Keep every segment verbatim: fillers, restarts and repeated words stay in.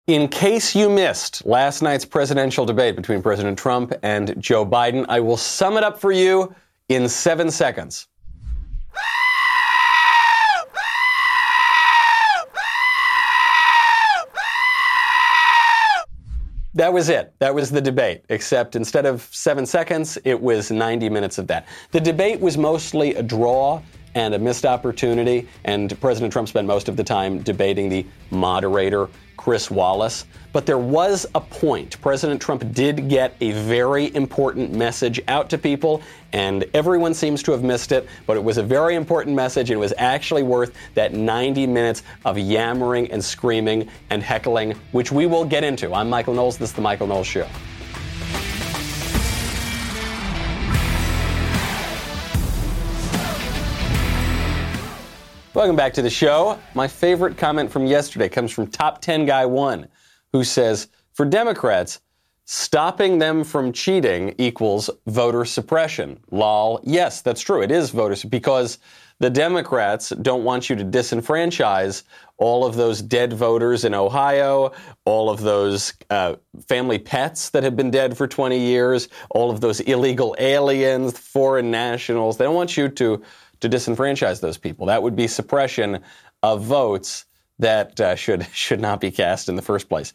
In case you missed last night's presidential debate between President Trump and Joe Biden, I will sum it up for you in seven seconds. That was it. That was the debate, except instead of seven seconds, it was ninety minutes of that. The debate was mostly a draw and a missed opportunity, and President Trump spent most of the time debating the moderator, Chris Wallace. But there was a point. President Trump did get a very important message out to people, and everyone seems to have missed it, but it was a very important message, and it was actually worth that ninety minutes of yammering and screaming and heckling, which we will get into. I'm Michael Knowles. This is The Michael Knowles Show. Welcome back to the show. My favorite comment from yesterday comes from Top ten Guy One, who says, for Democrats, stopping them from cheating equals voter suppression. Lol. Yes, that's true. It is voter suppression because the Democrats don't want you to disenfranchise all of those dead voters in Ohio, all of those uh, family pets that have been dead for twenty years, all of those illegal aliens, foreign nationals. They don't want you to to disenfranchise those people. That would be suppression of votes that uh, should should not be cast in the first place.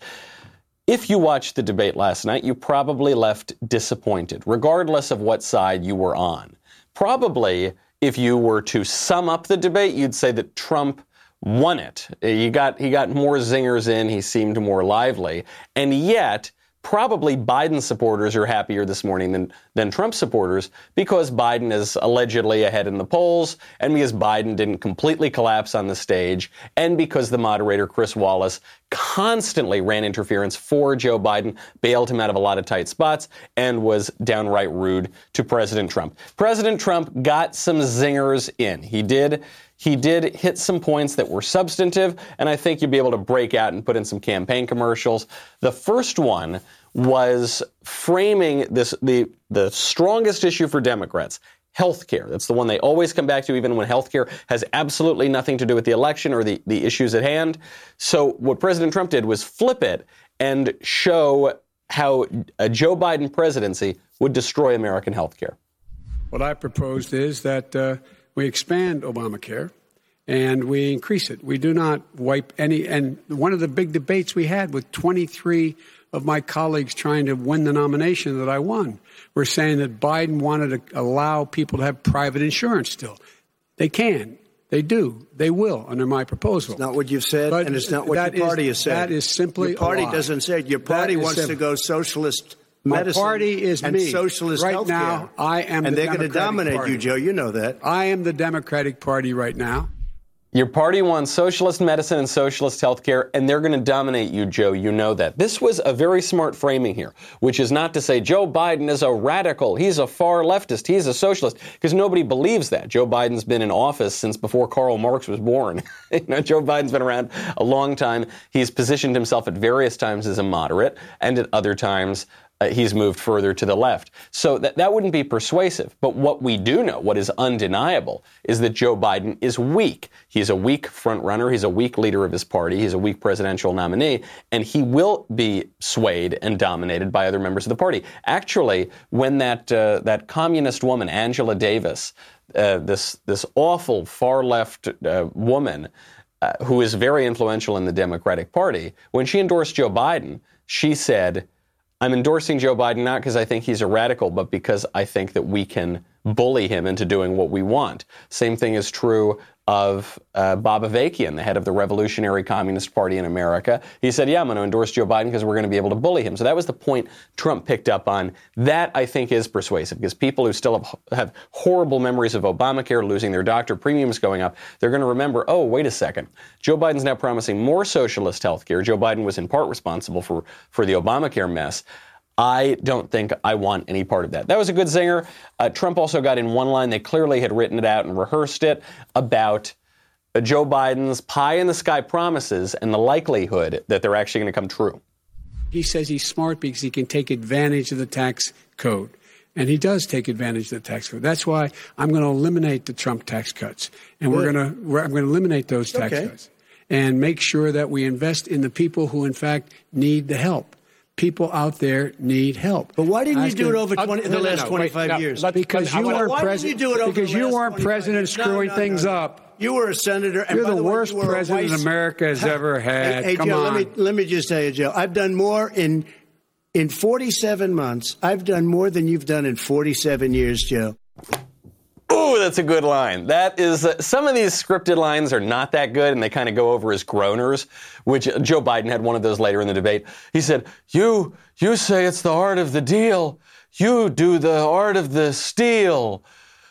If you watched the debate last night, you probably left disappointed, regardless of what side you were on. Probably, if you were to sum up the debate, you'd say that Trump won it. He got he got more zingers in. He seemed more lively. And yet, probably Biden supporters are happier this morning than, than Trump supporters because Biden is allegedly ahead in the polls and because Biden didn't completely collapse on the stage and because the moderator, Chris Wallace, constantly ran interference for Joe Biden, bailed him out of a lot of tight spots, and was downright rude to President Trump. President Trump got some zingers in. He did. He did hit some points that were substantive, and I think you'll be able to break out and put in some campaign commercials. The first one was framing this the the strongest issue for Democrats, health care. That's the one they always come back to, even when health care has absolutely nothing to do with the election or the, the issues at hand. So what President Trump did was flip it and show how a Joe Biden presidency would destroy American health care. What I proposed is that uh, we expand Obamacare and we increase it. We do not wipe any. And one of the big debates we had with twenty-three of my colleagues trying to win the nomination that I won were saying that Biden wanted to allow people to have private insurance still. They can. They do. They will under my proposal. It's not what you've said, but and it's not what your party is, has said. That is simply Your party a lie. doesn't say it. Your party wants simple. to go socialist My medicine party is and me. socialist right healthcare. now, I am and the they're going to dominate party. you, Joe. You know that. I am the Democratic Party right now. Your party wants socialist medicine and socialist health care, and they're going to dominate you, Joe. You know that. This was a very smart framing here, which is not to say Joe Biden is a radical. He's a far leftist. He's a socialist, because nobody believes that. Joe Biden's been in office since before Karl Marx was born. you know, Joe Biden's been around a long time. He's positioned himself at various times as a moderate, and at other times Uh, he's moved further to the left. So that, that wouldn't be persuasive. But what we do know, what is undeniable, is that Joe Biden is weak. He's a weak front runner. He's a weak leader of his party. He's a weak presidential nominee. And he will be swayed and dominated by other members of the party. Actually, when that uh, that communist woman, Angela Davis, uh, this, this awful far-left uh, woman, uh, who is very influential in the Democratic Party, when she endorsed Joe Biden, she said, I'm endorsing Joe Biden not because I think he's a radical, but because I think that we can bully him into doing what we want. Same thing is true of uh, Bob Avakian, the head of the Revolutionary Communist Party in America. He said, yeah, I'm going to endorse Joe Biden because we're going to be able to bully him. So that was the point Trump picked up on. That, I think, is persuasive because people who still have, have horrible memories of Obamacare, losing their doctor premiums going up, they're going to remember, oh, wait a second. Joe Biden's now promising more socialist health care. Joe Biden was in part responsible for, for the Obamacare mess. I don't think I want any part of that. That was a good zinger. Uh, Trump also got in one line. They clearly had written it out and rehearsed it about uh, Joe Biden's pie-in-the-sky promises and the likelihood that they're actually going to come true. He says he's smart because he can take advantage of the tax code. And he does take advantage of the tax code. That's why I'm going to eliminate the Trump tax cuts. And we're going to, I'm going to eliminate those tax okay. cuts. and make sure that we invest in the people who, in fact, need the help. People out there need help. But why didn't you Ask do it them- over twenty, Uh, the no, no, last no, twenty-five wait, no, years? let- Because I you wanna- weren't Why didn't president. you do it over Because the you last weren't twenty-five president years? No, screwing no, things no. up. You were a senator. And You're by the way, worst you were a president vice- America has ever had. Hey, hey, Come Joe, on. let me let me just tell you, Joe. I've done more in in forty-seven months. I've done more than you've done in forty-seven years, Joe. Ooh, that's a good line. That is, uh, some of these scripted lines are not that good, and they kind of go over as groaners, which uh, Joe Biden had one of those later in the debate. He said, you, you say it's the art of the deal. You do the art of the steal.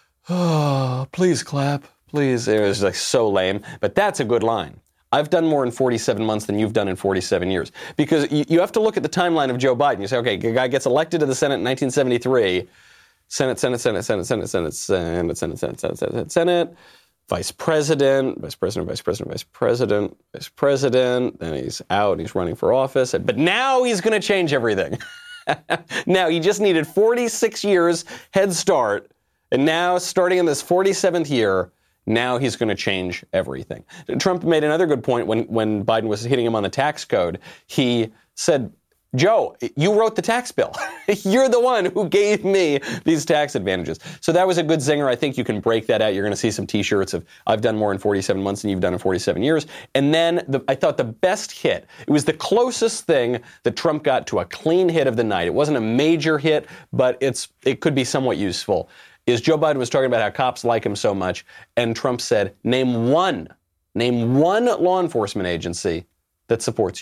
Oh, please clap, please. It was like so lame, but that's a good line. I've done more in forty-seven months than you've done in forty-seven years. Because you, you have to look at the timeline of Joe Biden. You say, okay, the guy gets elected to the Senate in nineteen seventy-three. Senate, Senate, Senate, Senate, Senate, Senate, Senate, Senate, Senate, Senate, Senate, Senate, Vice President, Vice President, Vice President, Vice President, Vice President. Then he's out. He's running for office. But now he's going to change everything. Now he just needed forty-six years head start, and now starting in this forty-seventh year, now he's going to change everything. Trump made another good point when when Biden was hitting him on the tax code. He said, Joe, you wrote the tax bill. You're the one who gave me these tax advantages. So that was a good zinger. I think you can break that out. You're going to see some T-shirts of I've done more in forty-seven months than you've done in forty-seven years. And then the, I thought the best hit, it was the closest thing that Trump got to a clean hit of the night. It wasn't a major hit, but it's it could be somewhat useful, is Joe Biden was talking about how cops like him so much, and Trump said, name one, name one law enforcement agency that supports you.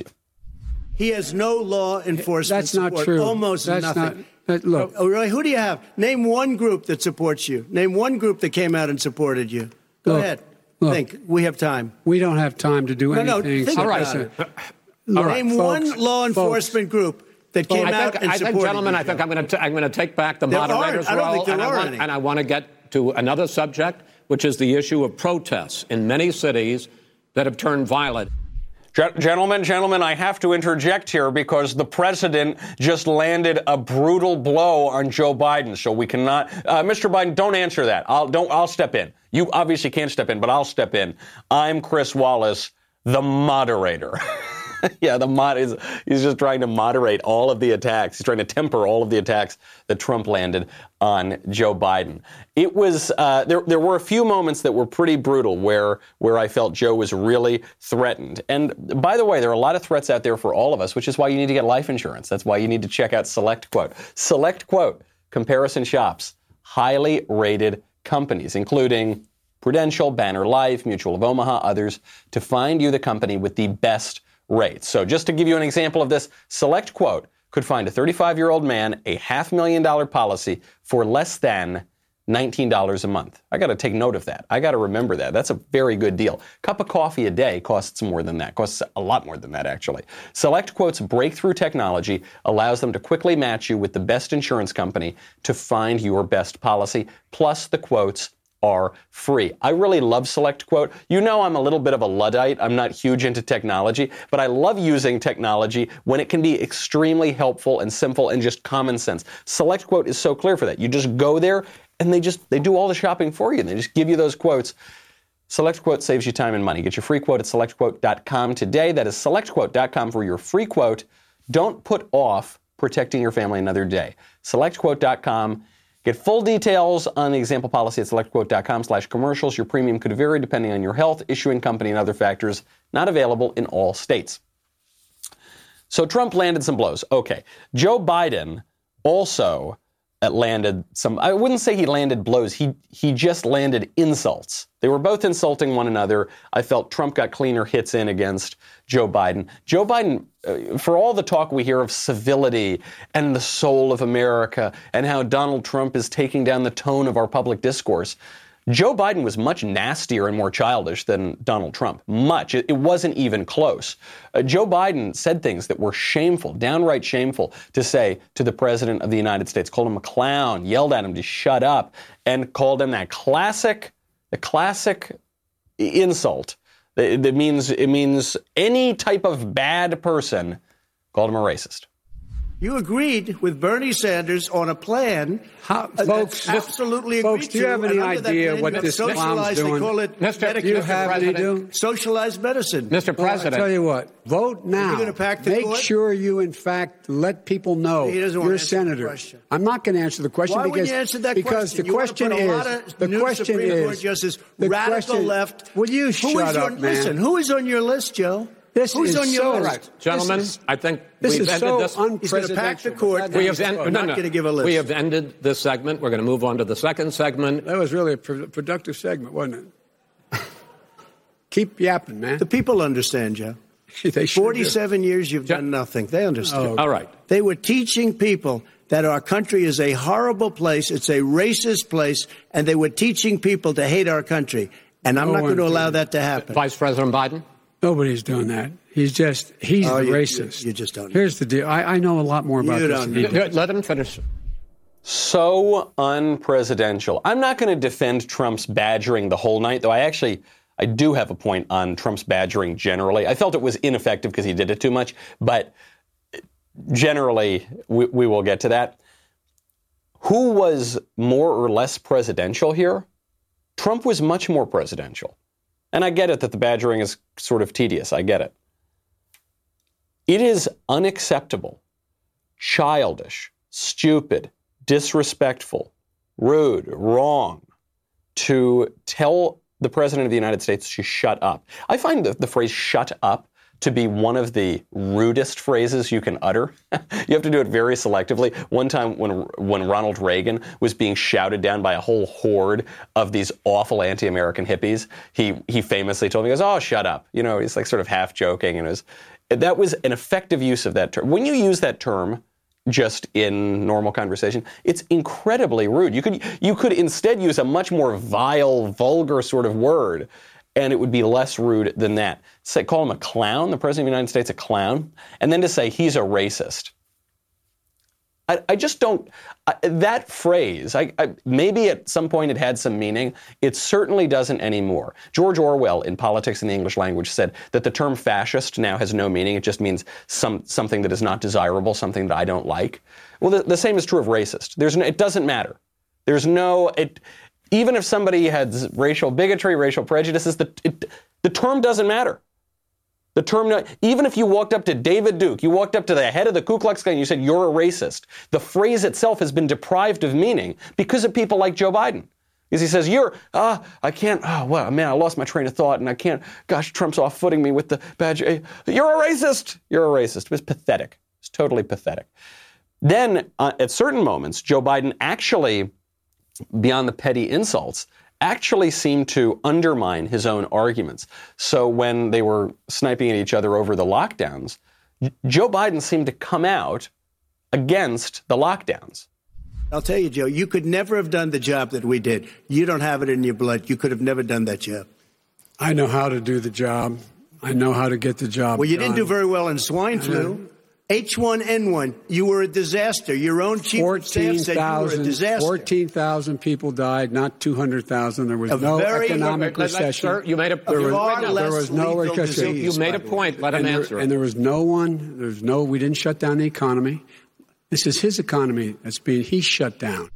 He has no law enforcement That's not support. true. Almost That's nothing. not- that- look. Oh, really? Who do you have? Name one group that supports you. Name one group that came out and supported you. Go Look, ahead. look. Think. We have time. We don't have time to do No, no, anything. think so about listen. it. Look, Name folks, one law folks, enforcement group that came I out think, and I supported think, gentlemen, you, I think Joe. I'm going to I'm going to take back the There aren't. moderator's I don't role, think there and I are want any. and I want to get to another subject, which is the issue of protests in many cities that have turned violent. Gentlemen, gentlemen, I have to interject here because the president just landed a brutal blow on Joe Biden. So we cannot, uh, Mister Biden, don't answer that. I'll don't. I'll step in. You obviously can't step in, but I'll step in. I'm Chris Wallace, the moderator. Yeah, the mod is he's just trying to moderate all of the attacks. He's trying to temper all of the attacks that Trump landed on Joe Biden. It was uh, there. There were a few moments that were pretty brutal where where I felt Joe was really threatened. And by the way, there are a lot of threats out there for all of us, which is why you need to get life insurance. That's why you need to check out SelectQuote. SelectQuote, comparison shops, highly rated companies, including Prudential, Banner Life, Mutual of Omaha, others, to find you the company with the best rates. So just to give you an example of this, SelectQuote could find a thirty-five-year-old man a half million dollar policy for less than nineteen dollars a month. I got to take note of that. I got to remember that. That's a very good deal. Cup of coffee a day costs more than that. Costs a lot more than that, actually. SelectQuote's breakthrough technology allows them to quickly match you with the best insurance company to find your best policy. Plus, the quotes are free. I really love SelectQuote. You know I'm a little bit of a Luddite. I'm not huge into technology, but I love using technology when it can be extremely helpful and simple and just common sense. SelectQuote is so clear for that. You just go there and they just they do all the shopping for you. And they just give you those quotes. SelectQuote saves you time and money. Get your free quote at select quote dot com today. That is select quote dot com for your free quote. Don't put off protecting your family another day. select quote dot com. Get full details on the example policy at select quote dot com slash commercials. Your premium could vary depending on your health, issuing company, and other factors. Not available in all states. So Trump landed some blows. Okay. Joe Biden also landed some, I wouldn't say he landed blows. He he just landed insults. They were both insulting one another. I felt Trump got cleaner hits in against Joe Biden. Joe Biden, uh, for all the talk we hear of civility and the soul of America and how Donald Trump is taking down the tone of our public discourse, Joe Biden was much nastier and more childish than Donald Trump. Much. It, it wasn't even close. Uh, Joe Biden said things that were shameful, downright shameful to say to the President of the United States. Called him a clown, yelled at him to shut up, and called him that classic, the classic insult that, that means it means any type of bad person. Called him a racist. You agreed with Bernie Sanders on a plan. How, uh, folks, absolutely folks, agreed do you have to, any and under that idea plan, what you have this clown's socialized, doing? They call it Mister Medicare. Do you have any do? Socialized medicine. Mister President. Well, I tell you what, vote now. Are you gonna pack the Make court? sure you, in fact, let people know He doesn't want you're to a answer the senator. question. I'm not going to answer the question Why because, wouldn't you answer that because question? the You wanna question put a is lot of the new question Supreme is Court justice, the radical question, left. Will you who shut is your, up, man? Listen, who is on your list, Joe? This Who's is on your so list? Right. Gentlemen, This is- I think This we've is ended so this. unprecedented. He's going to pack the court. We have en- I'm no, not no. going to give a list. We have ended this segment. We're going to move on to the second segment. That was really a pro- productive segment, wasn't it? Keep yapping, man. The people understand, Joe. They sure do. forty-seven years you've done nothing. They understand. Oh. All right. They were teaching people that our country is a horrible place, it's a racist place, and they were teaching people to hate our country. And I'm No not going to one allow did. that to happen. Vice President Biden? Nobody's doing that. He's just, he's Oh, the you- racist. you- you just don't know. Here's the deal. I, I know a lot more about You this don't than he know. does. Let him finish. So unpresidential. I'm not going to defend Trump's badgering the whole night, though I actually, I do have a point on Trump's badgering generally. I felt it was ineffective because he did it too much, but generally, we, we will get to that. Who was more or less presidential here? Trump was much more presidential. And I get it that the badgering is sort of tedious. I get it. It is unacceptable, childish, stupid, disrespectful, rude, wrong to tell the President of the United States to shut up. I find the, the phrase shut up to be one of the rudest phrases you can utter. You have to do it very selectively. One time when when Ronald Reagan was being shouted down by a whole horde of these awful anti-American hippies, he he famously told me, he goes, "Oh, shut up." You know, he's like sort of half joking. And it was, that was an effective use of that term. When you use that term just in normal conversation, it's incredibly rude. You could you could instead use a much more vile, vulgar sort of word, and it would be less rude than that. Say, call him a clown, the President of the United States a clown, and then to say he's a racist. I, I just don't, I, that phrase, I, I, maybe at some point it had some meaning. It certainly doesn't anymore. George Orwell in Politics in the English Language said that the term fascist now has no meaning. It just means some something that is not desirable, something that I don't like. Well, the, the same is true of racist. There's no, it doesn't matter. There's no, it, even if somebody has racial bigotry, racial prejudices, the, it, the term doesn't matter. The term, even if you walked up to David Duke, you walked up to the head of the Ku Klux Klan and you said, "You're a racist," the phrase itself has been deprived of meaning because of people like Joe Biden. Because he says, "You're, ah, I can't, oh, well, man, I lost my train of thought and I can't, gosh, Trump's off-footing me with the badge. You're a racist. You're a racist." It was pathetic. It's totally pathetic. Then, uh, at certain moments, Joe Biden actually, beyond the petty insults, actually seemed to undermine his own arguments. So when they were sniping at each other over the lockdowns, Joe Biden seemed to come out against the lockdowns. I'll tell you, Joe, you could never have done the job that we did. You don't have it in your blood. You could have never done that job. I know how to do the job. I know how to get the job Well, you done. didn't do very well in swine flu. H one N one, you were a disaster. Your own chief of staff said you were a disaster. fourteen thousand people died, not two hundred thousand. There was A no very- economic Let- let- recession. Sir, you made a, There was- far there less was no lethal recession. disease, you made a by the way. point. Let him and, answer there, it. and there was no one, there's no, we didn't shut down the economy. This is his economy that's being, he shut down.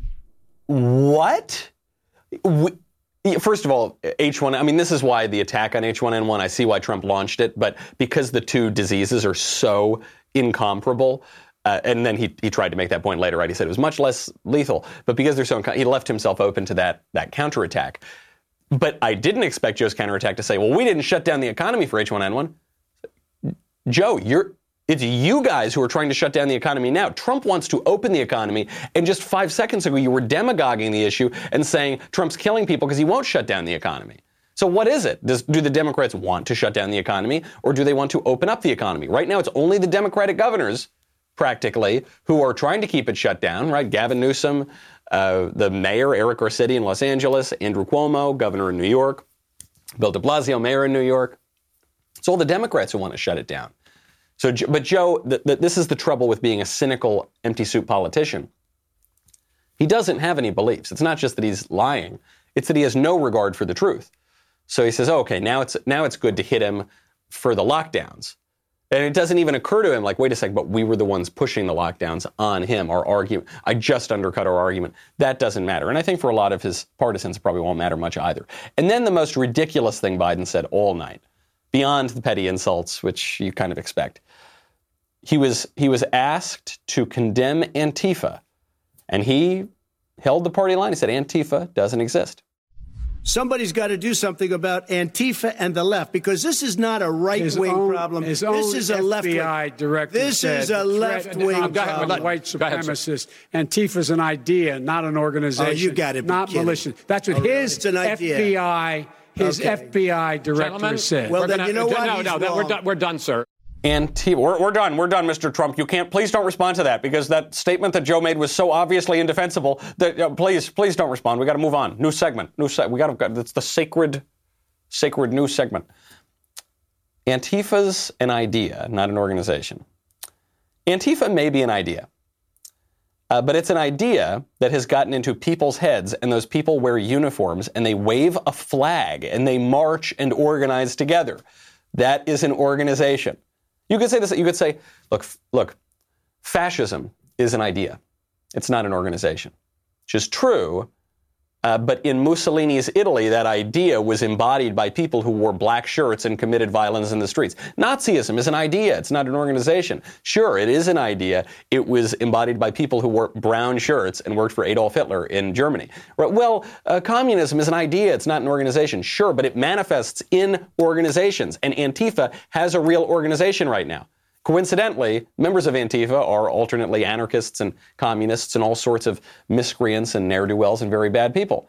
What? We, first of all, H one, I mean, this is why the attack on H one N one, I see why Trump launched it, but because the two diseases are so incomparable, uh, and then he, he tried to make that point later, right? He said it was much less lethal, but because they're so, he left himself open to that, that counterattack. But I didn't expect Joe's counterattack to say, well, we didn't shut down the economy for H one N one. Joe, you're, it's you guys who are trying to shut down the economy now. Trump wants to open the economy, and just five seconds ago you were demagoguing the issue and saying Trump's killing people because he won't shut down the economy. So what is it? Does, do the Democrats want to shut down the economy, or do they want to open up the economy? Right now it's only the Democratic governors, practically, who are trying to keep it shut down, right? Gavin Newsom, uh, the mayor, Eric Garcetti in Los Angeles, Andrew Cuomo, governor in New York, Bill de Blasio, mayor in New York. It's all the Democrats who want to shut it down. So, but Joe, th- th- this is the trouble with being a cynical, empty soup politician. He doesn't have any beliefs. It's not just that he's lying. It's that he has no regard for the truth. So he says, oh, okay, now it's now it's good to hit him for the lockdowns. And it doesn't even occur to him, like, wait a second, but we were the ones pushing the lockdowns on him. Our argument, I just undercut our argument. That doesn't matter. And I think for a lot of his partisans, it probably won't matter much either. And then the most ridiculous thing Biden said all night, beyond the petty insults, which you kind of expect. He was he was asked to condemn Antifa, and he held the party line. He said Antifa doesn't exist. Somebody's got to do something about Antifa and the left, because this is not a right-wing own, problem. His this own is a F B I left-wing. director This said is a left-wing problem. White supremacist. Antifa's an idea, not an organization. Oh, you got to be Not kidding. malicious. That's what Oh, his it's an idea. F B I, his Okay. F B I director Gentlemen, said. Well, we're then gonna, you know what? No, He's no, that, we're wrong. done. We're done, sir. Antifa. We're, we're done. We're done, Mister Trump. You can't. Please don't respond to that, because that statement that Joe made was so obviously indefensible that uh, please, please don't respond. We got to move on. New segment. New se- We got to. It's the sacred, sacred new segment. Antifa's an idea, not an organization. Antifa may be an idea, uh, but it's an idea that has gotten into people's heads, and those people wear uniforms and they wave a flag and they march and organize together. That is an organization. You could say this, you could say, look, look, fascism is an idea. It's not an organization, which is true. Uh, but in Mussolini's Italy, that idea was embodied by people who wore black shirts and committed violence in the streets. Nazism is an idea. It's not an organization. Sure, it is an idea. It was embodied by people who wore brown shirts and worked for Adolf Hitler in Germany. Right? Well, uh, communism is an idea. It's not an organization. Sure, but it manifests in organizations. And Antifa has a real organization right now. Coincidentally, members of Antifa are alternately anarchists and communists and all sorts of miscreants and ne'er-do-wells and very bad people.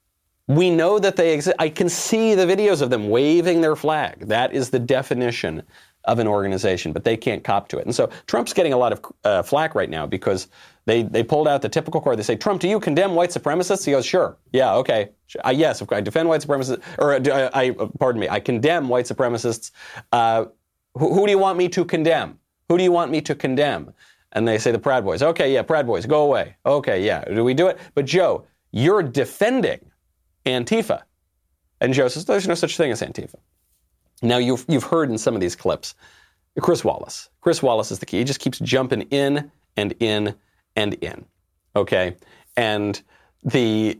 We know that they exist. I can see the videos of them waving their flag. That is the definition of an organization, but they can't cop to it. And so Trump's getting a lot of uh, flack right now because they, they pulled out the typical card. They say, Trump, do you condemn white supremacists? He goes, sure. Yeah, okay. Uh, yes, I defend white supremacists, or uh, I, pardon me, I condemn white supremacists. Uh, Who, who do you want me to condemn? Who do you want me to condemn? And they say the Proud Boys. Okay, yeah, Proud Boys, go away. Okay, yeah, do we do it? But Joe, you're defending Antifa. And Joe says, there's no such thing as Antifa. Now, you've, you've heard in some of these clips, Chris Wallace. Chris Wallace is the key. He just keeps jumping in and in and in, okay? And the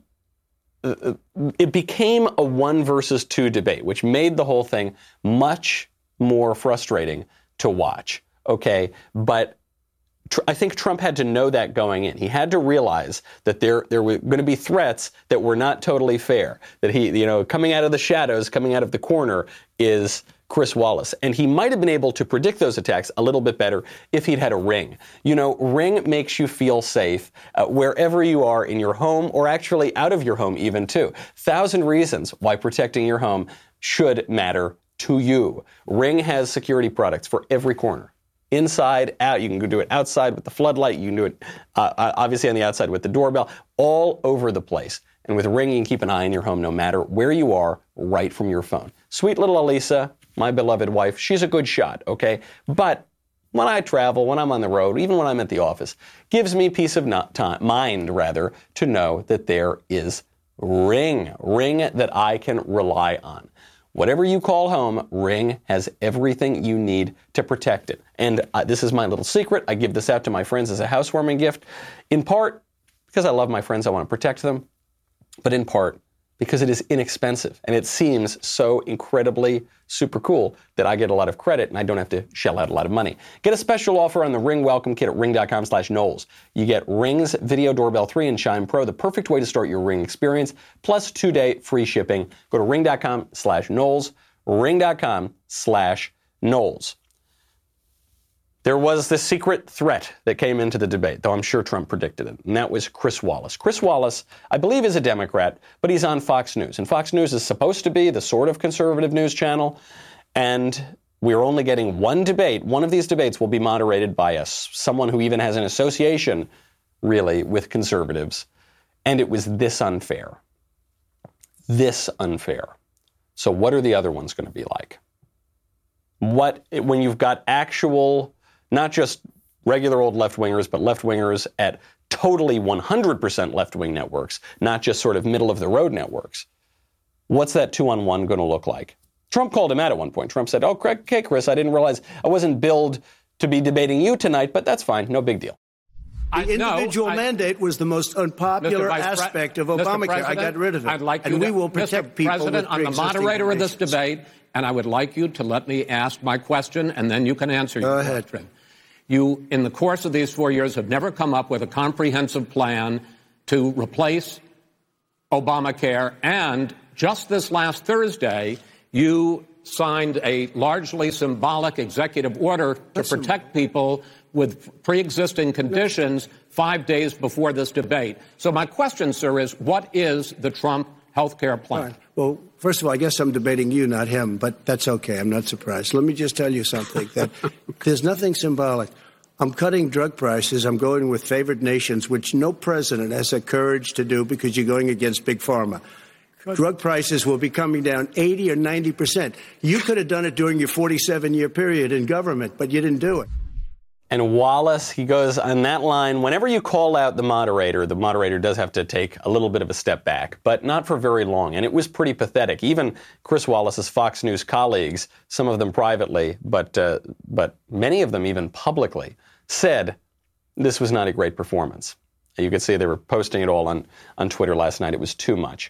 uh, it became a one versus two debate, which made the whole thing much more frustrating to watch, okay? But tr- I think Trump had to know that going in. He had to realize that there there were going to be threats that were not totally fair, that he, you know, coming out of the shadows, coming out of the corner is Chris Wallace. And he might have been able to predict those attacks a little bit better if he'd had a Ring. You know, Ring makes you feel safe uh, wherever you are in your home, or actually out of your home even too. Thousand reasons why protecting your home should matter to you. Ring has security products for every corner. Inside, out. You can go do it outside with the floodlight. You can do it, uh, obviously, on the outside with the doorbell. All over the place. And with Ring, you can keep an eye on your home no matter where you are, right from your phone. Sweet little Elisa, my beloved wife, she's a good shot, okay? But when I travel, when I'm on the road, even when I'm at the office, gives me peace of not time, mind, rather, to know that there is Ring. Ring that I can rely on. Whatever you call home, Ring has everything you need to protect it. And uh, this is my little secret. I give this out to my friends as a housewarming gift, in part because I love my friends, I want to protect them, but in part because it is inexpensive. And it seems so incredibly super cool that I get a lot of credit and I don't have to shell out a lot of money. Get a special offer on the Ring Welcome Kit at ring.com slash Knowles. You get Ring's Video Doorbell three and Chime Pro, the perfect way to start your Ring experience, plus two-day free shipping. Go to ring.com slash Knowles, ring.com slash Knowles. There was this secret threat that came into the debate, though I'm sure Trump predicted it, and that was Chris Wallace. Chris Wallace, I believe, is a Democrat, but he's on Fox News. And Fox News is supposed to be the sort of conservative news channel, and we're only getting one debate. One of these debates will be moderated by us, someone who even has an association, really, with conservatives. And it was this unfair. This unfair. So what are the other ones going to be like? What, when you've got actual, not just regular old left-wingers, but left-wingers at totally one hundred percent left-wing networks, not just sort of middle-of-the-road networks, what's that two-on-one going to look like? Trump called him out at one point. Trump said, oh, okay, Chris, I didn't realize I wasn't billed to be debating you tonight, but that's fine. No big deal. The I, individual no, I, mandate was the most unpopular aspect of Obamacare. I got rid of it. I'd like and you we to, will protect Mister people President, with I'm the moderator of this conditions. debate, and I would like you to let me ask my question, and then you can answer Go your ahead. question. You, in the course of these four years, have never come up with a comprehensive plan to replace Obamacare, and just this last Thursday, you signed a largely symbolic executive order to That's protect people with pre-existing conditions five days before this debate. So my question, sir, is what is the Trump health care plan? Right. Well, first of all, I guess I'm debating you, not him, but that's okay. I'm not surprised. Let me just tell you something, that there's nothing symbolic. I'm cutting drug prices. I'm going with favored nations, which no president has the courage to do because you're going against Big Pharma. Drug prices will be coming down eighty or ninety percent. You could have done it during your forty-seven year period in government, but you didn't do it. And Wallace, he goes on that line, whenever you call out the moderator, the moderator does have to take a little bit of a step back, but not for very long. And it was pretty pathetic. Even Chris Wallace's Fox News colleagues, some of them privately, but uh, but many of them even publicly, said this was not a great performance. You could see they were posting it all on, on Twitter last night. It was too much.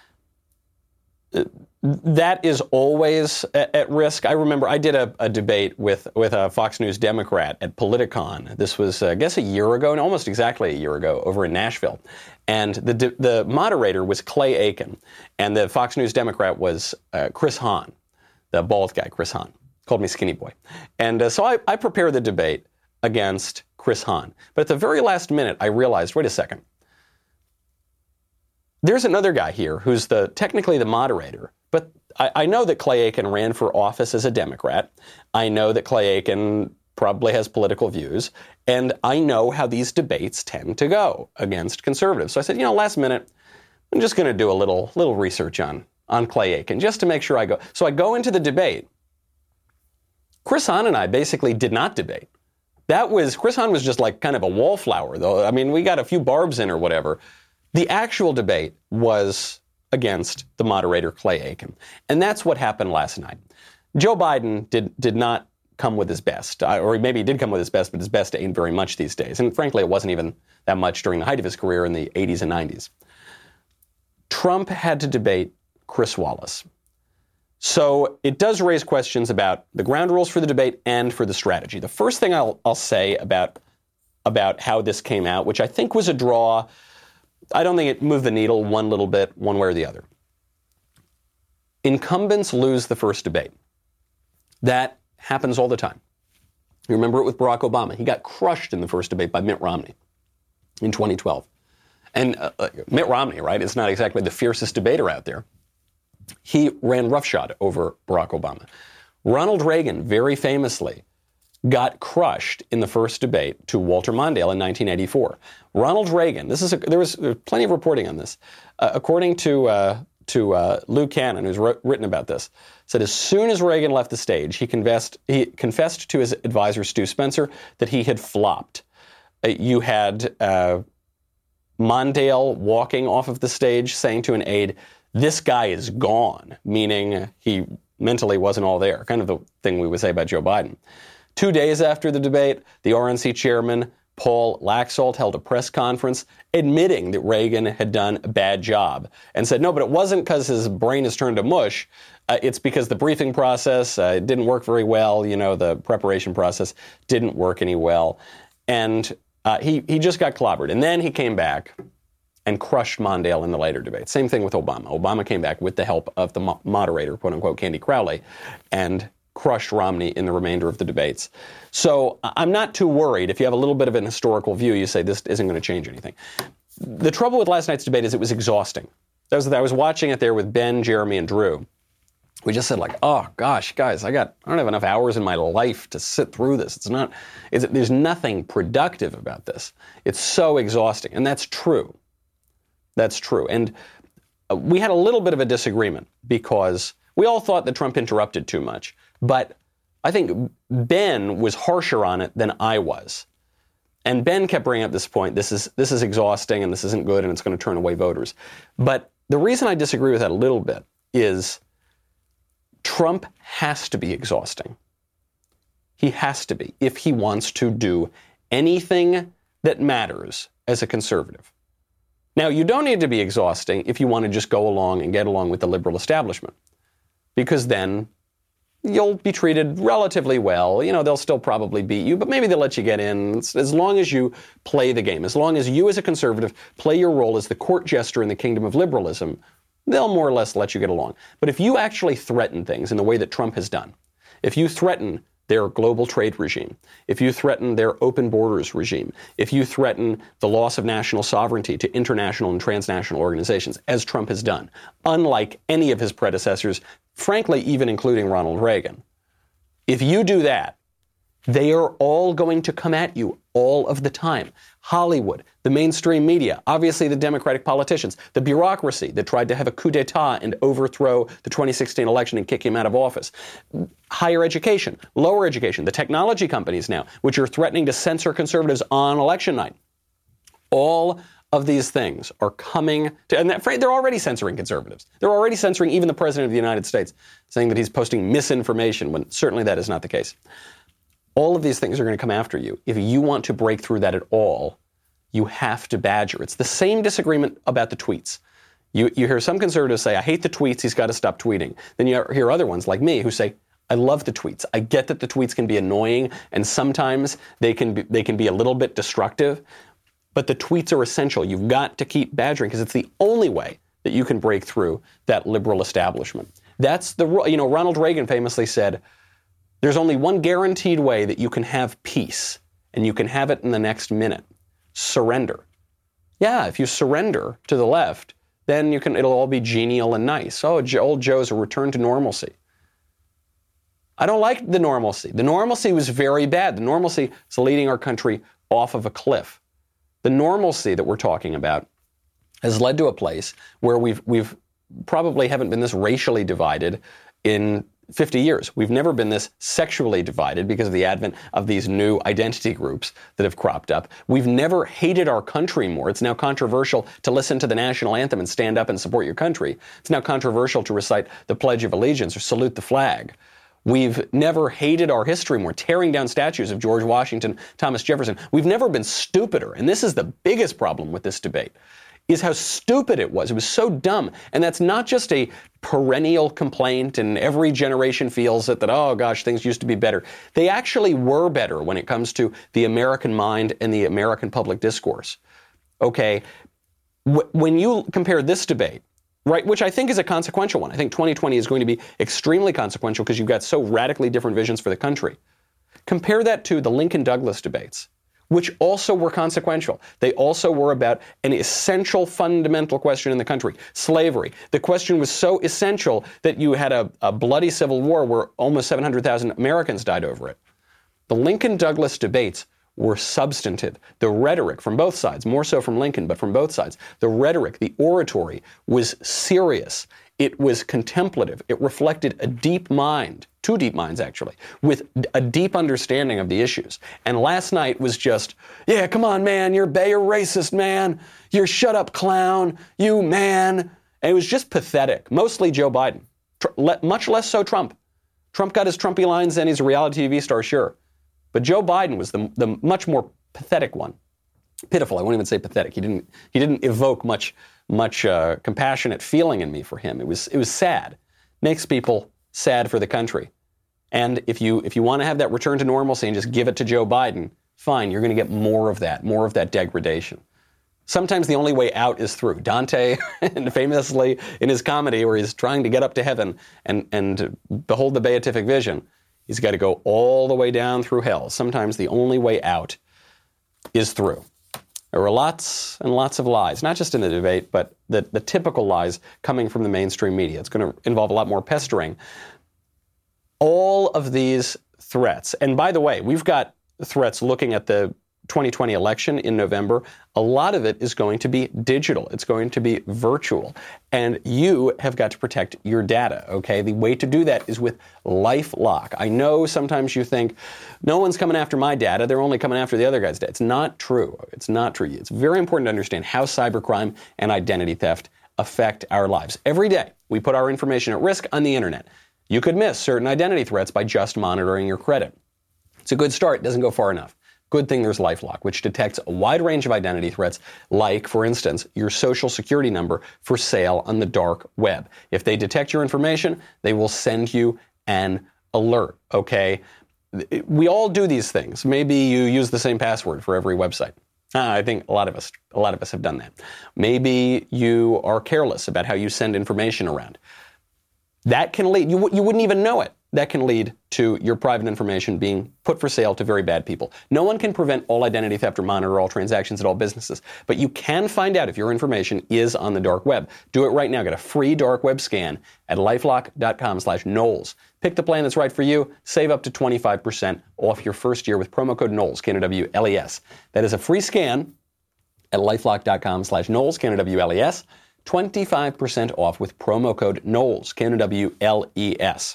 That is always at, at risk. I remember I did a, a debate with, with a Fox News Democrat at Politicon. This was, uh, I guess, a year ago, and almost exactly a year ago, over in Nashville. And the the moderator was Clay Aiken, and the Fox News Democrat was uh, Chris Hahn, the bald guy, Chris Hahn. Called me Skinny Boy. And uh, so I, I prepared the debate against Chris Hahn. But at the very last minute, I realized, wait a second. There's another guy here who's the technically the moderator, but I, I know that Clay Aiken ran for office as a Democrat. I know that Clay Aiken probably has political views, and I know how these debates tend to go against conservatives. So I said, you know, last minute, I'm just going to do a little little research on, on Clay Aiken just to make sure I go. So I go into the debate. Chris Hahn and I basically did not debate. That was, Chris Hahn was just like kind of a wallflower, though. I mean, we got a few barbs in or whatever. The actual debate was against the moderator, Clay Aiken. And that's what happened last night. Joe Biden did did not come with his best, or maybe he did come with his best, but his best ain't very much these days. And frankly, it wasn't even that much during the height of his career in the eighties and nineties. Trump had to debate Chris Wallace. So it does raise questions about the ground rules for the debate and for the strategy. The first thing I'll, I'll say about, about how this came out, which I think was a draw, I don't think it moved the needle one little bit, one way or the other. Incumbents lose the first debate. That happens all the time. You remember it with Barack Obama. He got crushed in the first debate by Mitt Romney in twenty twelve. And uh, Mitt Romney, right, is not exactly the fiercest debater out there. He ran roughshod over Barack Obama. Ronald Reagan, very famously, got crushed in the first debate to Walter Mondale in nineteen eighty-four. Ronald Reagan, this is a, there was plenty of reporting on this. Uh, according to uh, to uh, Lou Cannon, who's wrote, written about this, said as soon as Reagan left the stage, he confessed he confessed to his advisor Stu Spencer that he had flopped. Uh, you had uh, Mondale walking off of the stage, saying to an aide, "This guy is gone," meaning he mentally wasn't all there. Kind of the thing we would say about Joe Biden. Two days after the debate, the R N C chairman, Paul Laxalt, held a press conference admitting that Reagan had done a bad job and said, no, but it wasn't because his brain has turned to mush. Uh, it's because the briefing process uh, didn't work very well. You know, the preparation process didn't work any well. And uh, he, he just got clobbered. And then he came back and crushed Mondale in the later debate. Same thing with Obama. Obama came back with the help of the mo- moderator, quote unquote, Candy Crowley, and crushed Romney in the remainder of the debates. So I'm not too worried. If you have a little bit of an historical view, you say this isn't going to change anything. The trouble with last night's debate is it was exhausting. That was, I was watching it there with Ben, Jeremy, and Drew. We just said like, oh gosh, guys, I got I don't have enough hours in my life to sit through this. It's not. It's, there's nothing productive about this. It's so exhausting, and that's true. That's true. And uh, we had a little bit of a disagreement because we all thought that Trump interrupted too much. But I think Ben was harsher on it than I was. And Ben kept bringing up this point, this is this is exhausting and this isn't good and it's going to turn away voters. But the reason I disagree with that a little bit is Trump has to be exhausting. He has to be if he wants to do anything that matters as a conservative. Now, you don't need to be exhausting if you want to just go along and get along with the liberal establishment, because then you'll be treated relatively well. You know, they'll still probably beat you, but maybe they'll let you get in as long as you play the game. As long as you as a conservative play your role as the court jester in the kingdom of liberalism, they'll more or less let you get along. But if you actually threaten things in the way that Trump has done, if you threaten their global trade regime, if you threaten their open borders regime, if you threaten the loss of national sovereignty to international and transnational organizations, as Trump has done, unlike any of his predecessors, frankly, even including Ronald Reagan, if you do that, they are all going to come at you all of the time. Hollywood, the mainstream media, obviously the Democratic politicians, the bureaucracy that tried to have a coup d'etat and overthrow the twenty sixteen election and kick him out of office. Higher education, lower education, the technology companies now, which are threatening to censor conservatives on election night. All of these things are coming to, and they're already censoring conservatives. They're already censoring even the President of the United States, saying that he's posting misinformation when certainly that is not the case. All of these things are going to come after you. If you want to break through that at all, you have to badger. It's the same disagreement about the tweets. You, you hear some conservatives say, I hate the tweets, he's got to stop tweeting. Then you hear other ones like me who say, I love the tweets. I get that the tweets can be annoying, and sometimes they can be, they can be a little bit destructive, but the tweets are essential. You've got to keep badgering because it's the only way that you can break through that liberal establishment. That's the, you know, Ronald Reagan famously said, there's only one guaranteed way that you can have peace, and you can have it in the next minute. Surrender. Yeah, if you surrender to the left, then you can. It'll all be genial and nice. Oh, old Joe's a return to normalcy. I don't like the normalcy. The normalcy was very bad. The normalcy is leading our country off of a cliff. The normalcy that we're talking about has led to a place where we've we've probably haven't been this racially divided in fifty years. We've never been this sexually divided because of the advent of these new identity groups that have cropped up. We've never hated our country more. It's now controversial to listen to the national anthem and stand up and support your country. It's now controversial to recite the Pledge of Allegiance or salute the flag. We've never hated our history more, tearing down statues of George Washington, Thomas Jefferson. We've never been stupider. And this is the biggest problem with this debate, is how stupid it was. It was so dumb. And that's not just a perennial complaint and every generation feels it that, oh gosh, things used to be better. They actually were better when it comes to the American mind and the American public discourse. Okay, w- when you compare this debate, right, which I think is a consequential one. I think twenty twenty is going to be extremely consequential because you've got so radically different visions for the country. Compare that to the Lincoln-Douglas debates, which also were consequential. They also were about an essential fundamental question in the country, slavery. The question was so essential that you had a, a bloody civil war where almost seven hundred thousand Americans died over it. The Lincoln-Douglas debates were substantive. The rhetoric from both sides, more so from Lincoln, but from both sides, the rhetoric, the oratory was serious. It was contemplative. It reflected a deep mind, two deep minds actually, with a deep understanding of the issues. And last night was just, yeah, come on, man, you're bay or racist, man. You're shut up, clown, you man. And it was just pathetic. Mostly Joe Biden, Tr- le- much less so Trump. Trump got his Trumpy lines and he's a reality T V star, sure. But Joe Biden was the, the much more pathetic one. Pitiful, I won't even say pathetic. He didn't, he didn't evoke much much uh, compassionate feeling in me for him. It was it was sad. Makes people sad for the country. And if you if you want to have that return to normalcy and just give it to Joe Biden, fine, you're going to get more of that, more of that degradation. Sometimes the only way out is through. Dante, famously in his comedy where he's trying to get up to heaven and, and behold the beatific vision, he's got to go all the way down through hell. Sometimes the only way out is through. There were lots and lots of lies, not just in the debate, but the, the typical lies coming from the mainstream media. It's going to involve a lot more pestering. All of these threats, and by the way, we've got threats looking at the twenty twenty election in November. A lot of it is going to be digital. It's going to be virtual. And you have got to protect your data, okay? The way to do that is with LifeLock. I know sometimes you think, no one's coming after my data. They're only coming after the other guy's data. It's not true. It's not true. It's very important to understand how cybercrime and identity theft affect our lives. Every day, we put our information at risk on the internet. You could miss certain identity threats by just monitoring your credit. It's a good start. It doesn't go far enough. Good thing there's LifeLock, which detects a wide range of identity threats, like, for instance, your social security number for sale on the dark web. If they detect your information, they will send you an alert, okay? We all do these things. Maybe you use the same password for every website. Uh, I think a lot of us, a lot of us have done that. Maybe you are careless about how you send information around. That can lead, you, you wouldn't even know it. That can lead to your private information being put for sale to very bad people. No one can prevent all identity theft or monitor all transactions at all businesses, but you can find out if your information is on the dark web. Do it right now. Get a free dark web scan at lifelock.com slash Knowles. Pick the plan that's right for you. Save up to twenty-five percent off your first year with promo code Knowles, K N O W L E S. That is a free scan at lifelock.com slash Knowles, K N O W L E S. twenty-five percent off with promo code Knowles, K N O W L E S.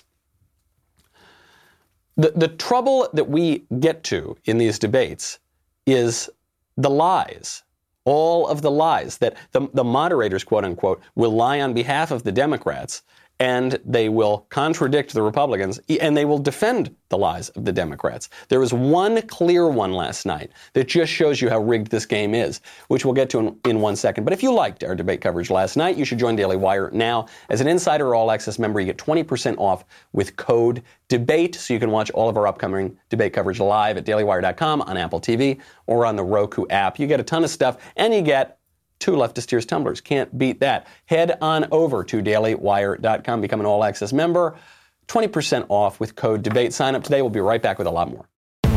The, the trouble that we get to in these debates is the lies, all of the lies that the, the moderators, quote unquote, will lie on behalf of the Democrats, and they will contradict the Republicans, and they will defend the lies of the Democrats. There was one clear one last night that just shows you how rigged this game is, which we'll get to in, in one second. But if you liked our debate coverage last night, you should join Daily Wire now. As an Insider or All Access member, you get twenty percent off with code DEBATE, so you can watch all of our upcoming debate coverage live at daily wire dot com, on Apple T V, or on the Roku app. You get a ton of stuff, and you get two Leftist Tears tumblers. Can't beat that. Head on over to daily wire dot com, become an All Access member. twenty percent off with code DEBATE. Sign up today. We'll be right back with a lot more.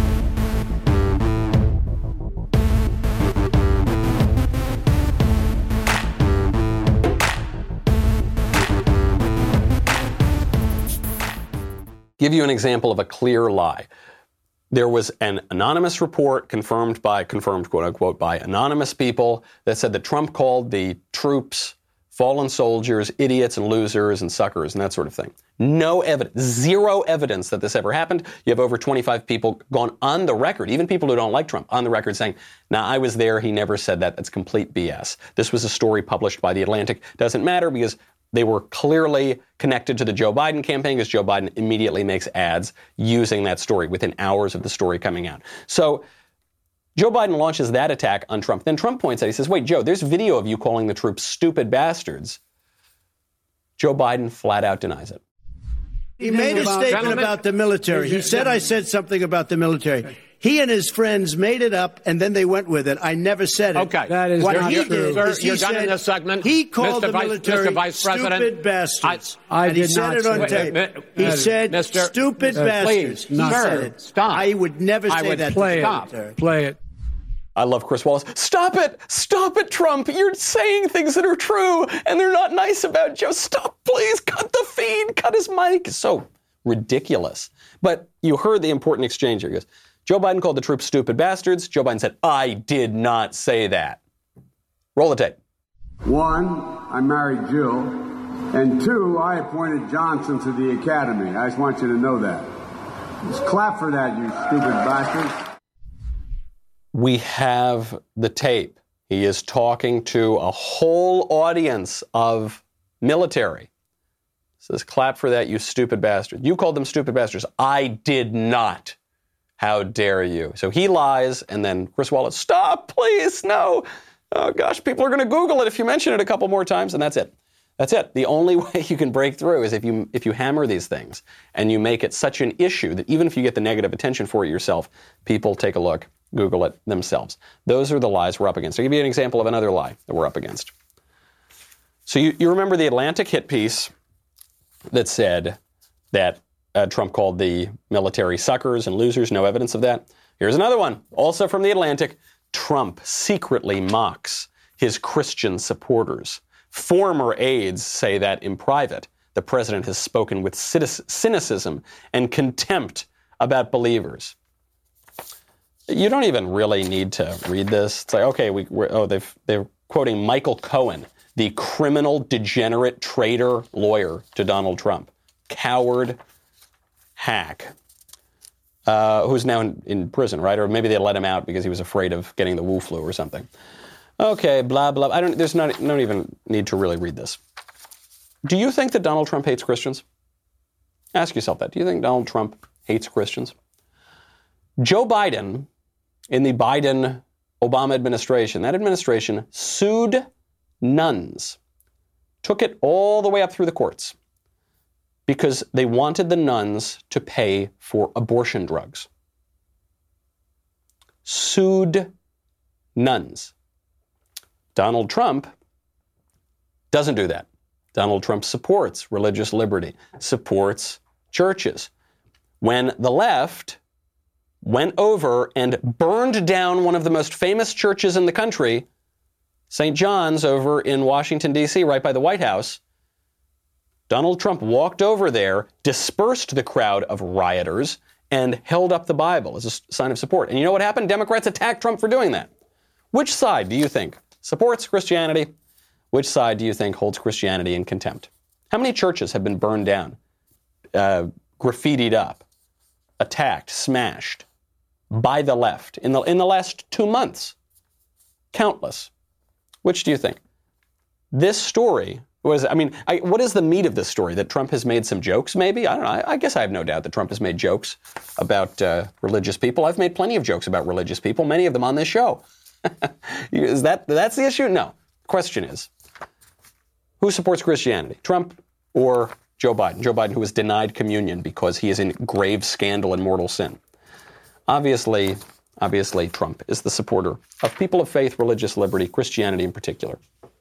Give you an example of a clear lie. There was an anonymous report confirmed by, confirmed quote unquote, by anonymous people that said that Trump called the troops fallen soldiers, idiots and losers and suckers and that sort of thing. No evidence, zero evidence that this ever happened. You have over twenty-five people gone on the record, even people who don't like Trump, on the record saying, nah, I was there, he never said that. That's complete B S. This was a story published by The Atlantic. Doesn't matter because they were clearly connected to the Joe Biden campaign, because Joe Biden immediately makes ads using that story within hours of the story coming out. So Joe Biden launches that attack on Trump. Then Trump points out, he says, wait, Joe, there's video of you calling the troops stupid bastards. Joe Biden flat out denies it. He made a statement Gentlemen, about the military. He said I said something about the military. He and his friends made it up, and then they went with it. I never said it. Okay. That is what not he true. Did Sir, is he you're done said, in this segment. He called Mister the Vice, military Mister Vice President, stupid bastards. I, I and he did said not it on say tape. that. He said Mister stupid uh, bastards. Please, he sir, said it. stop. I would never I say would that Play to the it. military. Play it. I love Chris Wallace. Stop it! Stop it, Trump! You're saying things that are true, and they're not nice about Joe. Stop, please! Cut the feed! Cut his mic! It's so ridiculous. But you heard the important exchange here. He goes, Joe Biden called the troops stupid bastards. Joe Biden said, I did not say that. Roll the tape. One, I married Jill. And two, I appointed Johnson to the academy. I just want you to know that. Just clap for that, you stupid bastards. We have the tape. He is talking to a whole audience of military. Says, clap for that, you stupid bastard. You called them stupid bastards. I did not. How dare you? So he lies, and then Chris Wallace, stop, please, no. Oh, gosh, people are going to Google it if you mention it a couple more times, and that's it. That's it. The only way you can break through is if you if you hammer these things and you make it such an issue that even if you get the negative attention for it yourself, people take a look, Google it themselves. Those are the lies we're up against. I'll give you an example of another lie that we're up against. So you, you remember the Atlantic hit piece that said that Uh, Trump called the military suckers and losers. No evidence of that. Here's another one, also from the Atlantic. Trump secretly mocks his Christian supporters. Former aides say that in private, the president has spoken with cynicism and contempt about believers. You don't even really need to read this. It's like, okay, we, we're, oh, they've, they're quoting Michael Cohen, the criminal, degenerate, traitor lawyer to Donald Trump. Coward, hack, uh, who's now in, in prison, right? Or maybe they let him out because he was afraid of getting the Wu flu or something. Okay, blah, blah. I don't, there's not, don't even need to really read this. Do you think that Donald Trump hates Christians? Ask yourself that. Do you think Donald Trump hates Christians? Joe Biden, in the Biden-Obama administration, that administration sued nuns, took it all the way up through the courts, because they wanted the nuns to pay for abortion drugs. Sued nuns. Donald Trump doesn't do that. Donald Trump supports religious liberty, supports churches. When the left went over and burned down one of the most famous churches in the country, Saint John's over in Washington, D C, right by the White House, Donald Trump walked over there, dispersed the crowd of rioters, and held up the Bible as a sign of support. And you know what happened? Democrats attacked Trump for doing that. Which side do you think supports Christianity? Which side do you think holds Christianity in contempt? How many churches have been burned down, uh, graffitied up, attacked, smashed by the left in the in the last two months? Countless. Which do you think? This story was, I mean, I, what is the meat of this story? That Trump has made some jokes, maybe? I don't know. I, I guess I have no doubt that Trump has made jokes about uh, religious people. I've made plenty of jokes about religious people, many of them on this show. Is that that's the issue? No. The question is, who supports Christianity? Trump or Joe Biden? Joe Biden, who was denied communion because he is in grave scandal and mortal sin. Obviously, obviously, Trump is the supporter of people of faith, religious liberty, Christianity in particular.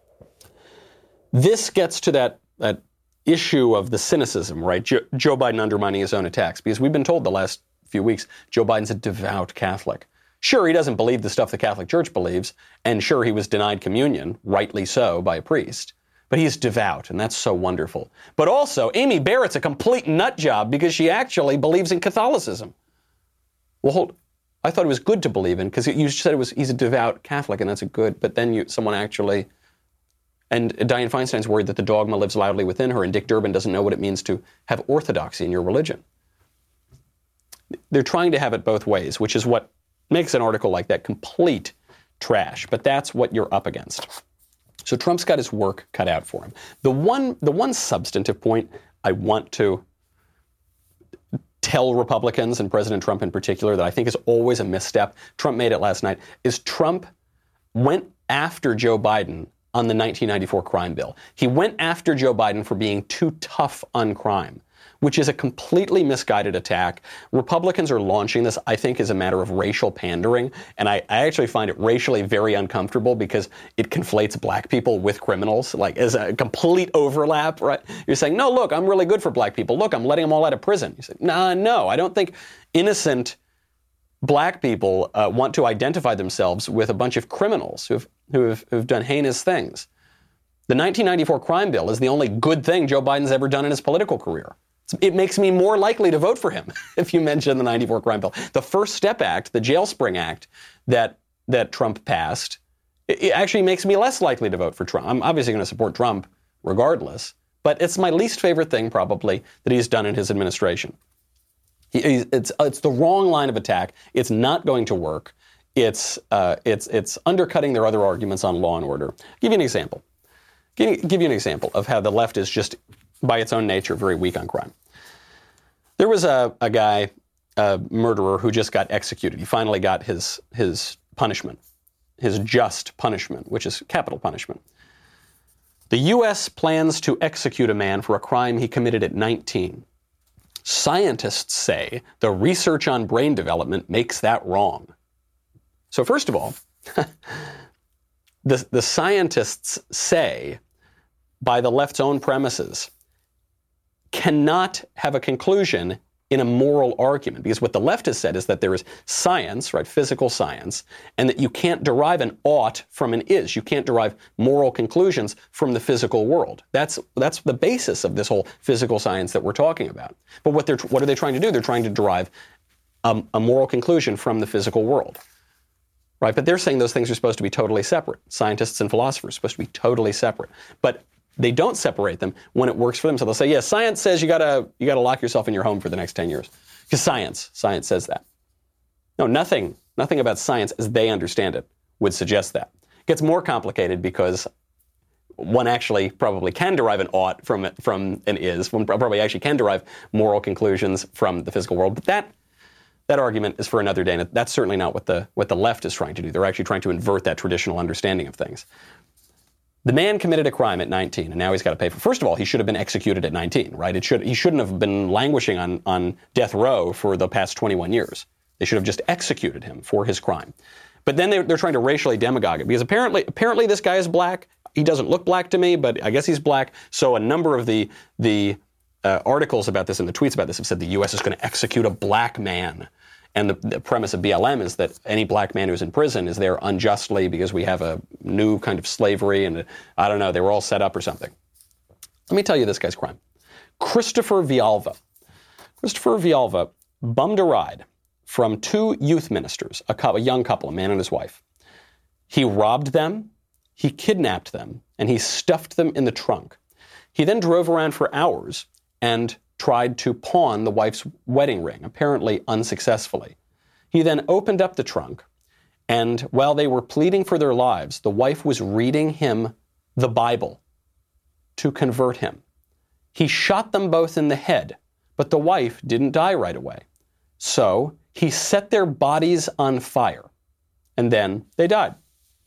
This gets to that, that issue of the cynicism, right? Joe, Joe Biden undermining his own attacks, because we've been told the last few weeks Joe Biden's a devout Catholic. Sure, he doesn't believe the stuff the Catholic Church believes, and sure, he was denied communion, rightly so, by a priest. But he's devout, and that's so wonderful. But also, Amy Barrett's a complete nut job because she actually believes in Catholicism. Well, hold, I thought it was good to believe in, because you said it was he's a devout Catholic, and that's a good, but then you someone actually, and Dianne Feinstein's worried that the dogma lives loudly within her, and Dick Durbin doesn't know what it means to have orthodoxy in your religion. They're trying to have it both ways, which is what makes an article like that complete trash, but that's what you're up against. So Trump's got his work cut out for him. The one, the one substantive point I want to tell Republicans, and President Trump in particular, that I think is always a misstep, Trump made it last night, is Trump went after Joe Biden on the nineteen ninety-four crime bill. He went after Joe Biden for being too tough on crime, which is a completely misguided attack. Republicans are launching this, I think, as a matter of racial pandering, and I, I actually find it racially very uncomfortable because it conflates black people with criminals, like as a complete overlap, right? You're saying, no, look, I'm really good for black people. Look, I'm letting them all out of prison. You say, nah, no, I don't think innocent black people uh, want to identify themselves with a bunch of criminals who've, who've, who've done heinous things. The nineteen ninety-four crime bill is the only good thing Joe Biden's ever done in his political career. It makes me more likely to vote for him if you mention the ninety-four crime bill. The First Step Act, the Jail Spring Act that that Trump passed, it actually makes me less likely to vote for Trump. I'm obviously going to support Trump regardless, but it's my least favorite thing probably that he's done in his administration. He, it's it's the wrong line of attack. It's not going to work. It's uh, it's it's undercutting their other arguments on law and order. I'll give you an example. Give, give you an example of how the left is just, by its own nature, very weak on crime. There was a, a guy, a murderer, who just got executed. He finally got his his punishment, his just punishment, which is capital punishment. The U S plans to execute a man for a crime he committed at nineteen. Scientists say the research on brain development makes that wrong. So first of all, the, the scientists say, by the left's own premises, cannot have a conclusion in a moral argument, because what the left has said is that there is science, right, physical science, and that you can't derive an ought from an is. You can't derive moral conclusions from the physical world. That's that's the basis of this whole physical science that we're talking about. But what they're what are they trying to do? They're trying to derive a, a moral conclusion from the physical world, right? But they're saying those things are supposed to be totally separate. Scientists and philosophers are supposed to be totally separate, but they don't separate them when it works for them. So they'll say, yeah, science says you gotta you gotta lock yourself in your home for the next ten years. Because science, science says that. No, nothing, nothing about science as they understand it would suggest that. It gets more complicated because one actually probably can derive an ought from it, from an is. One probably actually can derive moral conclusions from the physical world. But that that argument is for another day, and that's certainly not what the what the left is trying to do. They're actually trying to invert that traditional understanding of things. The man committed a crime at nineteen, and now he's got to pay for it. First of all, he should have been executed at nineteen, right? It should he shouldn't have been languishing on, on death row for the past twenty-one years. They should have just executed him for his crime. But then they're, they're trying to racially demagogue it, because apparently apparently this guy is black. He doesn't look black to me, but I guess he's black. So a number of the the uh, articles about this and the tweets about this have said the U S is going to execute a black man. And the, the premise of B L M is that any black man who's in prison is there unjustly because we have a new kind of slavery and a, I don't know, they were all set up or something. Let me tell you this guy's crime. Christopher Villalba. Christopher Villalba bummed a ride from two youth ministers, a, couple, a young couple, a man and his wife. He robbed them, he kidnapped them, and he stuffed them in the trunk. He then drove around for hours and tried to pawn the wife's wedding ring, apparently unsuccessfully. He then opened up the trunk, and while they were pleading for their lives, the wife was reading him the Bible to convert him. He shot them both in the head, but the wife didn't die right away. So he set their bodies on fire, and then they died.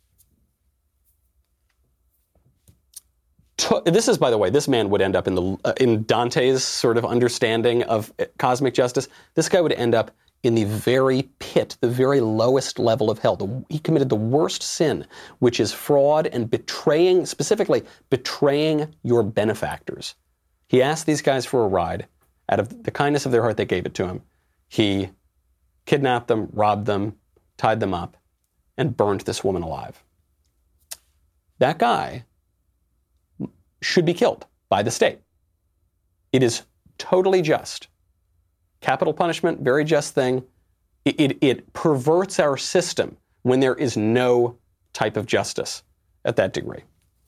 This is, by the way, this man would end up in the uh, in Dante's sort of understanding of cosmic justice. This guy would end up in the very pit, the very lowest level of hell. The, he committed the worst sin, which is fraud and betraying, specifically betraying your benefactors. He asked these guys for a ride. Out of the kindness of their heart, they gave it to him. He kidnapped them, robbed them, tied them up, and burned this woman alive. That guy should be killed by the state. It is totally just. Capital punishment, very just thing. It, it, it perverts our system when there is no type of justice at that degree.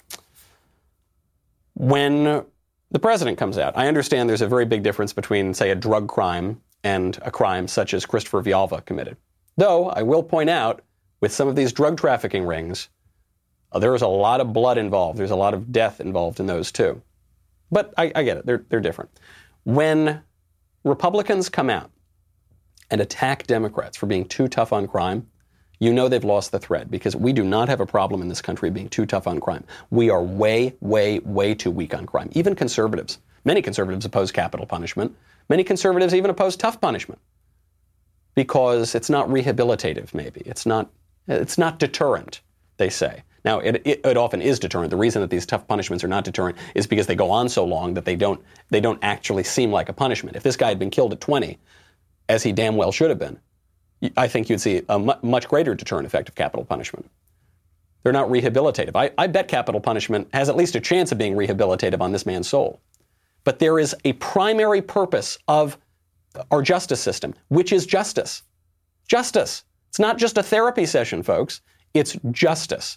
When the president comes out, I understand there's a very big difference between, say, a drug crime and a crime such as Christopher Villalba committed. Though, I will point out, with some of these drug trafficking rings, Uh, there is a lot of blood involved. There's a lot of death involved in those too. But I, I get it. They're, they're different. When Republicans come out and attack Democrats for being too tough on crime, you know they've lost the thread, because we do not have a problem in this country being too tough on crime. We are way, way, way too weak on crime. Even conservatives. Many conservatives oppose capital punishment. Many conservatives even oppose tough punishment because it's not rehabilitative, maybe. It's not, it's not deterrent, they say. Now, it, it, it often is deterrent. The reason that these tough punishments are not deterrent is because they go on so long that they don't they don't actually seem like a punishment. If this guy had been killed at twenty, as he damn well should have been, I think you'd see a mu- much greater deterrent effect of capital punishment. They're not rehabilitative. I, I bet capital punishment has at least a chance of being rehabilitative on this man's soul. But there is a primary purpose of our justice system, which is justice. Justice. It's not just a therapy session, folks. It's justice.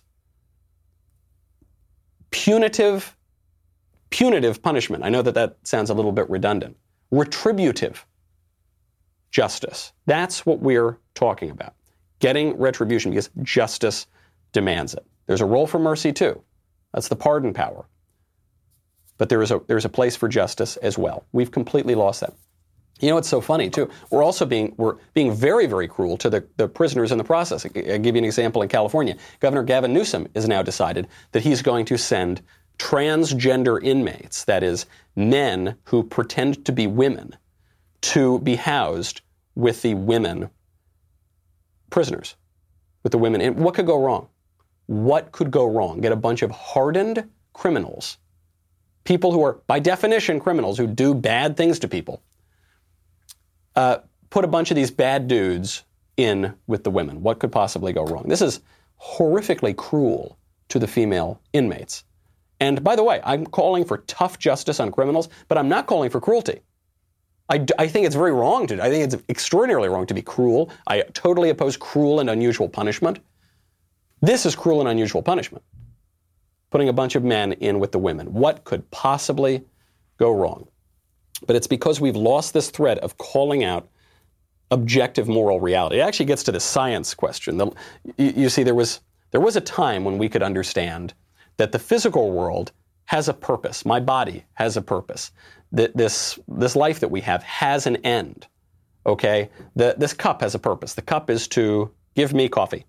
Punitive, punitive punishment. I know that that sounds a little bit redundant. Retributive justice. That's what we're talking about. Getting retribution because justice demands it. There's a role for mercy too. That's the pardon power. But there is a there's a place for justice as well. We've completely lost that. You know what's so funny too? We're also being we're being very, very cruel to the, the prisoners in the process. I'll give you an example in California. Governor Gavin Newsom has now decided that he's going to send transgender inmates, that is, men who pretend to be women, to be housed with the women prisoners, with the women. And what could go wrong? What could go wrong? Get a bunch of hardened criminals, people who are, by definition, criminals who do bad things to people, Uh, put a bunch of these bad dudes in with the women. What could possibly go wrong? This is horrifically cruel to the female inmates. And by the way, I'm calling for tough justice on criminals, but I'm not calling for cruelty. I, I think it's very wrong to, I think it's extraordinarily wrong to be cruel. I totally oppose cruel and unusual punishment. This is cruel and unusual punishment. Putting a bunch of men in with the women. What could possibly go wrong? But it's because we've lost this thread of calling out objective moral reality. It actually gets to the science question. The, you, you see, there was there was a time when we could understand that the physical world has a purpose. My body has a purpose. That this, this life that we have has an end. Okay? The, this cup has a purpose. The cup is to give me coffee.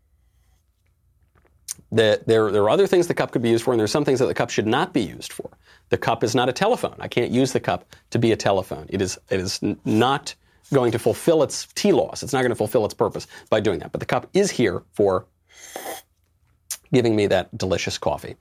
The, there, there are other things the cup could be used for, and there are some things that the cup should not be used for. The cup is not a telephone. I can't use the cup to be a telephone. It is, it is n- not going to fulfill its telos. It's not going to fulfill its purpose by doing that. But the cup is here for giving me that delicious coffee.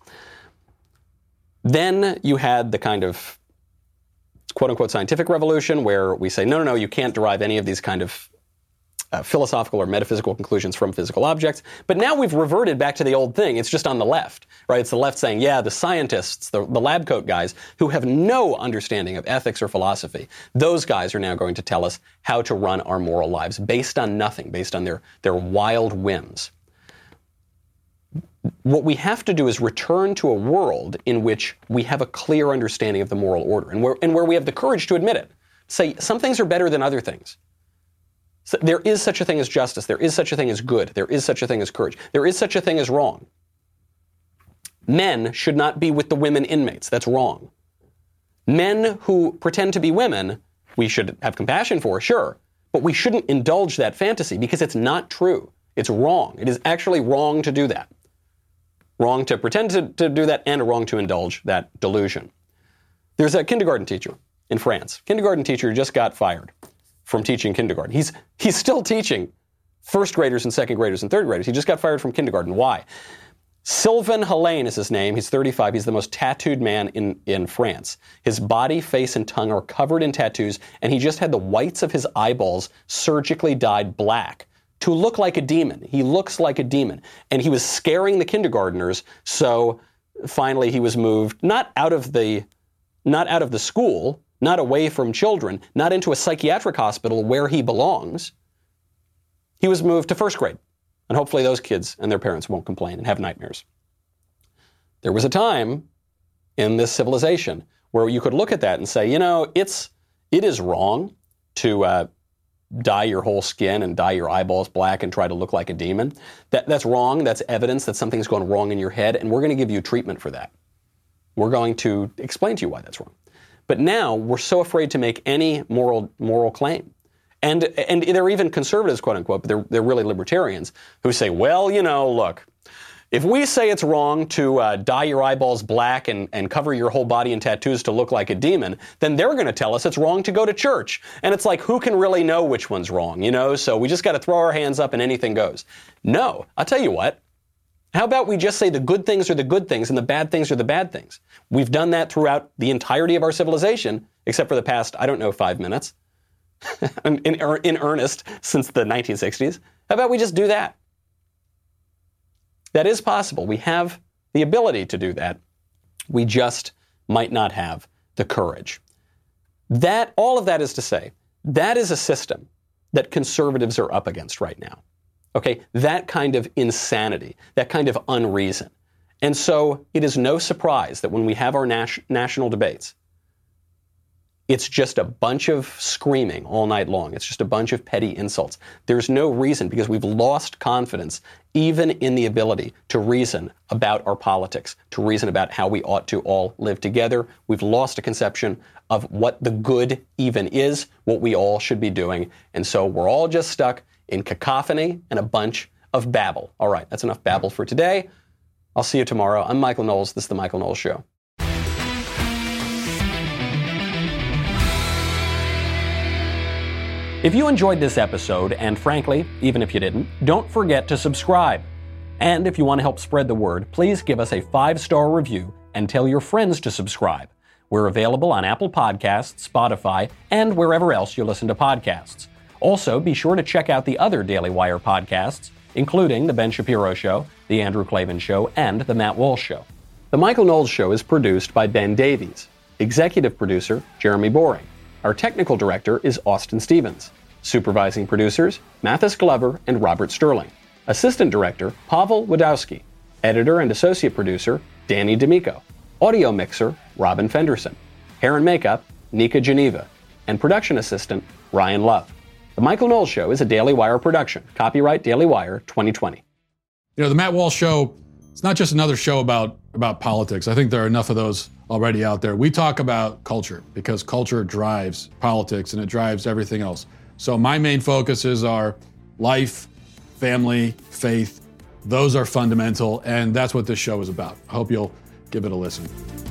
Then you had the kind of quote-unquote scientific revolution where we say, no, no, no, you can't derive any of these kind of uh, philosophical or metaphysical conclusions from physical objects. But now we've reverted back to the old thing. It's just on the left, right? It's the left saying, yeah, the scientists, the, the lab coat guys who have no understanding of ethics or philosophy, those guys are now going to tell us how to run our moral lives based on nothing, based on their, their wild whims. What we have to do is return to a world in which we have a clear understanding of the moral order and where, and where we have the courage to admit it. Say, some things are better than other things. So there is such a thing as justice. There is such a thing as good. There is such a thing as courage. There is such a thing as wrong. Men should not be with the women inmates. That's wrong. Men who pretend to be women, we should have compassion for, sure, but we shouldn't indulge that fantasy because it's not true. It's wrong. It is actually wrong to do that. Wrong to pretend to, to do that and wrong to indulge that delusion. There's a kindergarten teacher in France. Kindergarten teacher just got fired from teaching kindergarten. He's he's still teaching first graders and second graders and third graders. He just got fired from kindergarten. Why? Sylvain Hélène is his name. He's thirty-five. He's the most tattooed man in, in France. His body, face, and tongue are covered in tattoos, and he just had the whites of his eyeballs surgically dyed black to look like a demon. He looks like a demon. And he was scaring the kindergartners, so finally he was moved not out of the not out of the school, not away from children, not into a psychiatric hospital where he belongs. He was moved to first grade. And hopefully those kids and their parents won't complain and have nightmares. There was a time in this civilization where you could look at that and say, you know, it's it is wrong to uh, dye your whole skin and dye your eyeballs black and try to look like a demon. That, that's wrong. That's evidence that something's going wrong in your head, and we're going to give you treatment for that. We're going to explain to you why that's wrong. But now we're so afraid to make any moral moral claim. And and they're even conservatives, quote unquote, but they're, they're really libertarians who say, well, you know, look, if we say it's wrong to uh, dye your eyeballs black and, and cover your whole body in tattoos to look like a demon, then they're going to tell us it's wrong to go to church. And it's like, who can really know which one's wrong, you know? So we just got to throw our hands up and anything goes. No, I'll tell you what. How about we just say the good things are the good things and the bad things are the bad things? We've done that throughout the entirety of our civilization, except for the past, I don't know, five minutes. in, in, in earnest since the nineteen sixties. How about we just do that? That is possible. We have the ability to do that. We just might not have the courage. That, all of that is to say, that is a system that conservatives are up against right now. Okay, that kind of insanity, that kind of unreason. And so it is no surprise that when we have our nas- national debates, it's just a bunch of screaming all night long. It's just a bunch of petty insults. There's no reason, because we've lost confidence even in the ability to reason about our politics, to reason about how we ought to all live together. We've lost a conception of what the good even is, what we all should be doing. And so we're all just stuck in cacophony and a bunch of babble. All right, that's enough babble for today. I'll see you tomorrow. I'm Michael Knowles. This is The Michael Knowles Show. If you enjoyed this episode, and frankly, even if you didn't, don't forget to subscribe. And if you want to help spread the word, please give us a five-star review and tell your friends to subscribe. We're available on Apple Podcasts, Spotify, and wherever else you listen to podcasts. Also, be sure to check out the other Daily Wire podcasts, including The Ben Shapiro Show, The Andrew Klavan Show, and The Matt Walsh Show. The Michael Knowles Show is produced by Ben Davies. Executive producer, Jeremy Boring. Our technical director is Austin Stevens. Supervising producers, Mathis Glover and Robert Sterling. Assistant director, Pavel Wadowski. Editor and associate producer, Danny D'Amico. Audio mixer, Robin Fenderson. Hair and makeup, Nika Geneva. And production assistant, Ryan Love. The Michael Knowles Show is a Daily Wire production. Copyright Daily Wire twenty twenty. You know, the Matt Walsh Show, it's not just another show about about politics. I think there are enough of those already out there. We talk about culture because culture drives politics and it drives everything else. So my main focuses are life, family, faith. Those are fundamental, and that's what this show is about. I hope you'll give it a listen.